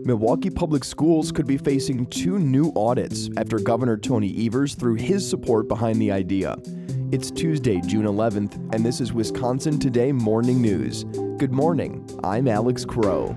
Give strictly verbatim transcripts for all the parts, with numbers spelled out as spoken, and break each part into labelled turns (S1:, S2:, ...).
S1: Milwaukee Public Schools could be facing two new audits after Governor Tony Evers threw his support behind the idea. It's Tuesday, June eleventh, and this is Wisconsin Today Morning News. Good morning, I'm Alex Crow.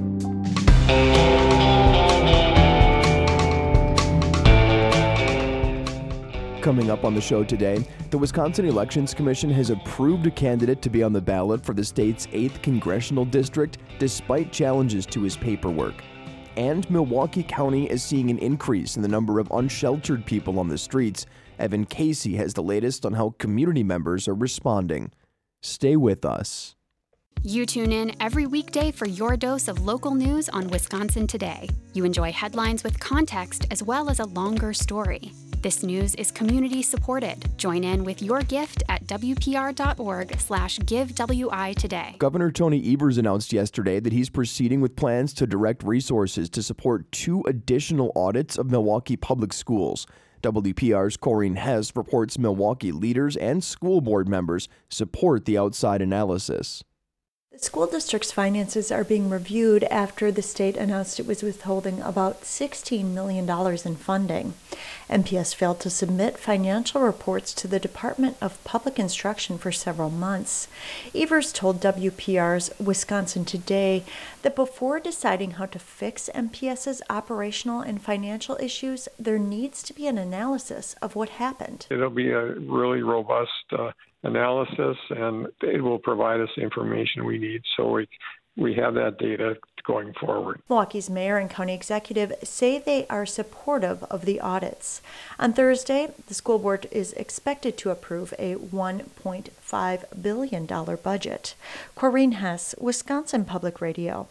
S1: Coming up on the show today, the Wisconsin Elections Commission has approved a candidate to be on the ballot for the state's eighth congressional district despite challenges to his paperwork. And Milwaukee County is seeing an increase in the number of unsheltered people on the streets. Evan Casey has the latest on how community members are responding. Stay with us.
S2: You tune in every weekday for your dose of local news on Wisconsin Today. You enjoy headlines with context as well as a longer story. This news is community supported. Join in with your gift at W P R dot org slash give W I today.
S1: Governor Tony Evers announced yesterday that he's proceeding with plans to direct resources to support two additional audits of Milwaukee Public Schools. W P R's Corrine Hess reports Milwaukee leaders and school board members support the outside analysis.
S3: The school district's finances are being reviewed after the state announced it was withholding about sixteen million dollars in funding. M P S failed to submit financial reports to the Department of Public Instruction for several months. Evers told W P R's Wisconsin Today that before deciding how to fix M P S's operational and financial issues, there needs to be an analysis of what happened.
S4: It'll be a really robust uh, analysis, and it will provide us the information we need so we we have that data going forward.
S3: Milwaukee's mayor and county executive say they are supportive of the audits. On Thursday, the school board is expected to approve a one point five billion dollars budget. Corrine Hess, Wisconsin Public Radio.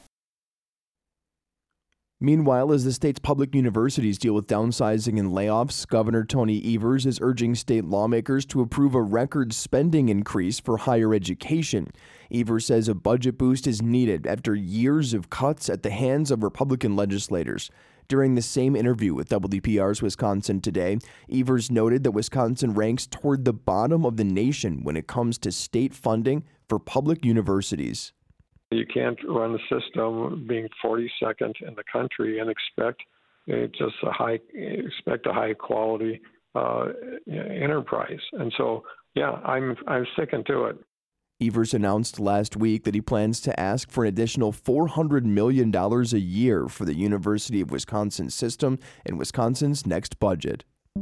S1: Meanwhile, as the state's public universities deal with downsizing and layoffs, Governor Tony Evers is urging state lawmakers to approve a record spending increase for higher education. Evers says a budget boost is needed after years of cuts at the hands of Republican legislators. During the same interview with W P R's Wisconsin Today, Evers noted that Wisconsin ranks toward the bottom of the nation when it comes to state funding for public universities.
S4: You can't run the system being forty-second in the country and expect uh, just a high expect a high quality uh, enterprise. And so, yeah, I'm I'm sticking to it.
S1: Evers announced last week that he plans to ask for an additional four hundred million dollars a year for the University of Wisconsin system in Wisconsin's next budget.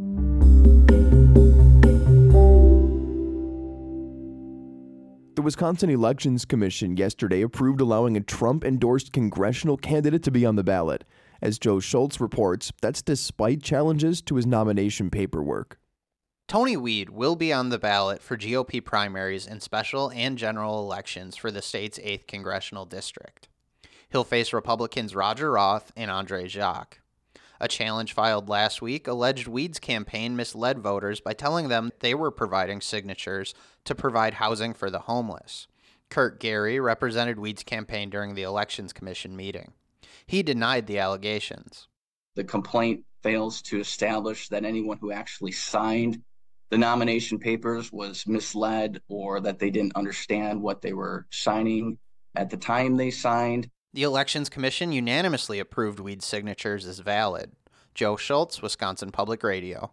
S1: The Wisconsin Elections Commission yesterday approved allowing a Trump-endorsed congressional candidate to be on the ballot. As Joe Schultz reports, that's despite challenges to his nomination paperwork.
S5: Tony Weed will be on the ballot for G O P primaries in special and general elections for the state's eighth congressional district. He'll face Republicans Roger Roth and Andre Jacques. A challenge filed last week alleged Weed's campaign misled voters by telling them they were providing signatures to provide housing for the homeless. Kurt Gary represented Weed's campaign during the Elections Commission meeting. He denied the allegations.
S6: The complaint fails to establish that anyone who actually signed the nomination papers was misled or that they didn't understand what they were signing at the time they signed.
S5: The Elections Commission unanimously approved Weed's signatures as valid. Joe Schultz, Wisconsin Public Radio.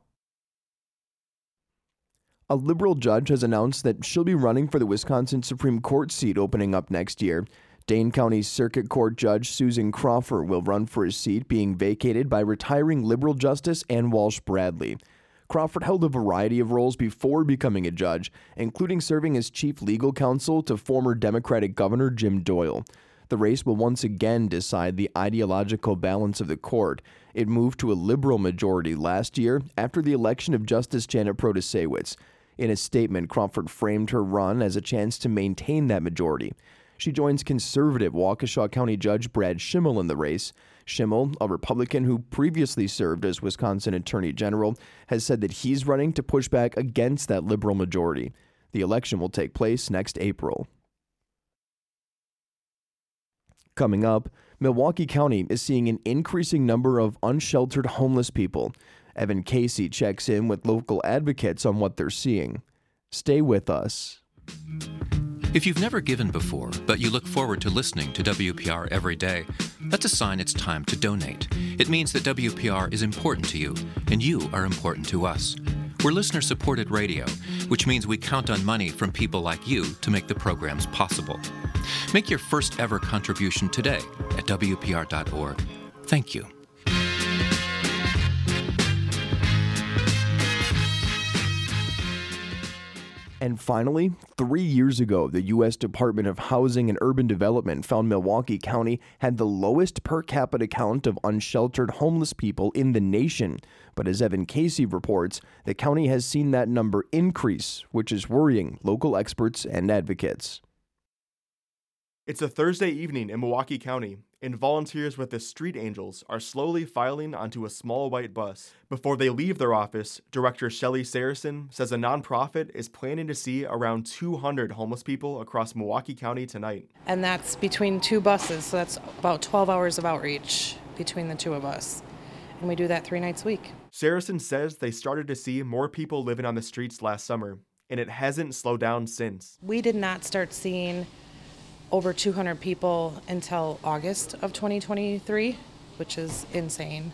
S1: A liberal judge has announced that she'll be running for the Wisconsin Supreme Court seat opening up next year. Dane County Circuit Court Judge Susan Crawford will run for his seat being vacated by retiring liberal Justice Ann Walsh Bradley. Crawford held a variety of roles before becoming a judge, including serving as chief legal counsel to former Democratic Governor Jim Doyle. The race will once again decide the ideological balance of the court. It moved to a liberal majority last year after the election of Justice Janet Protasewicz. In a statement, Crawford framed her run as a chance to maintain that majority. She joins conservative Waukesha County Judge Brad Schimmel in the race. Schimmel, a Republican who previously served as Wisconsin Attorney General, has said that he's running to push back against that liberal majority. The election will take place next April. Coming up, Milwaukee County is seeing an increasing number of unsheltered homeless people. Evan Casey checks in with local advocates on what they're seeing. Stay with us.
S7: If you've never given before, but you look forward to listening to W P R every day, That's a sign it's time to donate. It means that W P R is important to you, and you are important to us. We're listener-supported radio, which means we count on money from people like you to make the programs possible. Make your first ever contribution today at W P R dot org. Thank you.
S1: And finally, three years ago, the U S Department of Housing and Urban Development found Milwaukee County had the lowest per capita count of unsheltered homeless people in the nation. But as Evan Casey reports, the county has seen that number increase, which is worrying local experts and advocates.
S8: It's a Thursday evening in Milwaukee County, and volunteers with the Street Angels are slowly filing onto a small white bus. Before they leave their office, Director Shelley Saracen says a nonprofit is planning to see around two hundred homeless people across Milwaukee County tonight.
S9: And that's between two buses, so that's about twelve hours of outreach between the two of us. And we do that three nights a week.
S8: Saracen says they started to see more people living on the streets last summer, and it hasn't slowed down since.
S9: We did not start seeing over two hundred people until August of twenty twenty-three, which is insane.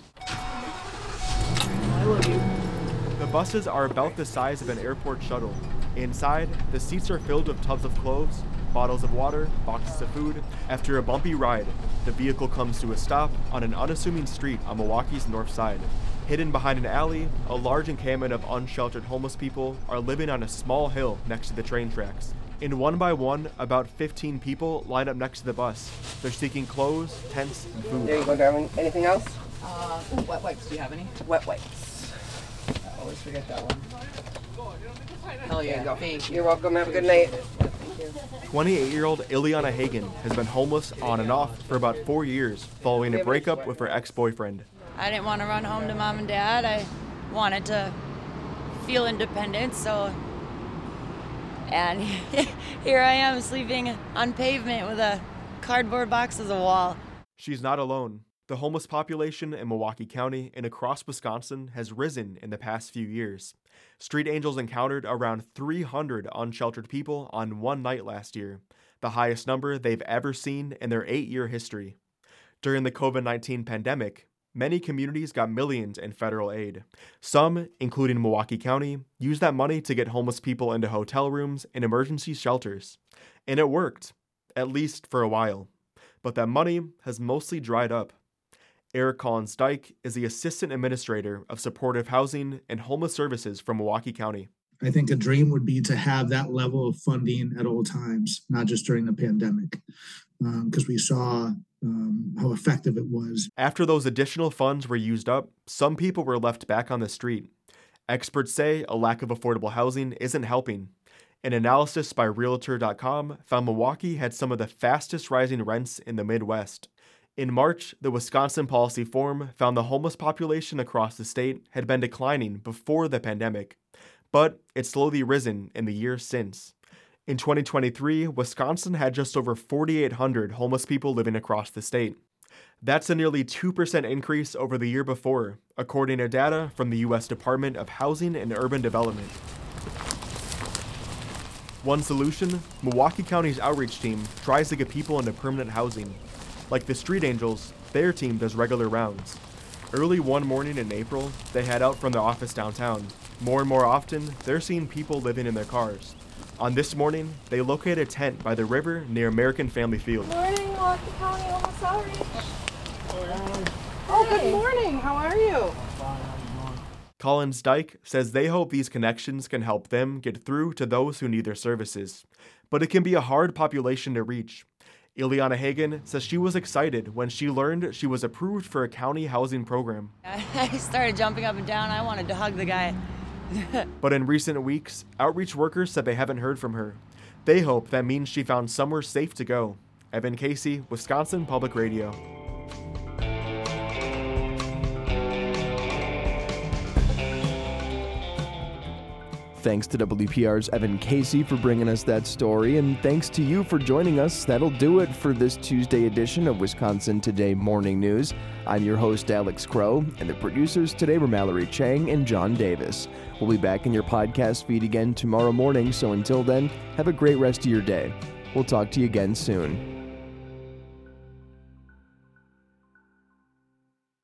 S8: I love you. The buses are about the size of an airport shuttle. Inside, the seats are filled with tubs of clothes, bottles of water, boxes of food. After a bumpy ride, the vehicle comes to a stop on an unassuming street on Milwaukee's north side. Hidden behind an alley, a large encampment of unsheltered homeless people are living on a small hill next to the train tracks. And one by one, about fifteen people line up next to the bus. They're seeking clothes, tents, and food.
S10: There you go, darling. Anything else?
S11: Uh, ooh, wet wipes. Do you have any?
S10: Wet wipes. I always forget that one.
S11: Hell yeah.
S10: There you
S11: Thank you.
S10: You're welcome. Have a good night.
S8: twenty-eight-year-old Ileana Hagen has been homeless on and off for about four years following a breakup with her ex-boyfriend.
S12: I didn't want to run home to mom and dad. I wanted to feel independent, so... And here I am sleeping on pavement with a cardboard box as a wall.
S8: She's not alone. The homeless population in Milwaukee County and across Wisconsin has risen in the past few years. Street Angels encountered around three hundred unsheltered people on one night last year, the highest number they've ever seen in their eight-year history. During the covid nineteen pandemic, many communities got millions in federal aid. Some, including Milwaukee County, used that money to get homeless people into hotel rooms and emergency shelters. And it worked, at least for a while. But that money has mostly dried up. Eric Collins-Dyke is the Assistant Administrator of Supportive Housing and Homeless Services for Milwaukee County.
S13: I think a dream would be to have that level of funding at all times, not just during the pandemic, because um, we saw um, how effective it was.
S8: After those additional funds were used up, some people were left back on the street. Experts say a lack of affordable housing isn't helping. An analysis by Realtor dot com found Milwaukee had some of the fastest rising rents in the Midwest. In March, the Wisconsin Policy Forum found the homeless population across the state had been declining before the pandemic, but it's slowly risen in the years since. In twenty twenty-three, Wisconsin had just over forty-eight hundred homeless people living across the state. That's a nearly two percent increase over the year before, according to data from the U S Department of Housing and Urban Development. One solution, Milwaukee County's outreach team tries to get people into permanent housing. Like the Street Angels, their team does regular rounds. Early one morning in April, they head out from their office downtown. More and more often, they're seeing people living in their cars. On this morning, they locate a tent by the river near American Family Field.
S14: Morning, Milwaukee County Homeless Outreach. Oh, good morning. How are you?
S8: Collins-Dyke says they hope these connections can help them get through to those who need their services. But it can be a hard population to reach. Ileana Hagen says she was excited when she learned she was approved for a county housing program.
S12: I started jumping up and down. I wanted to hug the guy.
S8: But in recent weeks, outreach workers said they haven't heard from her. They hope that means she found somewhere safe to go. Evan Casey, Wisconsin Public Radio.
S1: Thanks to W P R's Evan Casey for bringing us that story, and thanks to you for joining us. That'll do it for this Tuesday edition of Wisconsin Today Morning News. I'm your host, Alex Crow, and the producers today were Mallory Chang and John Davis. We'll be back in your podcast feed again tomorrow morning, so until then, have a great rest of your day. We'll talk to you again soon.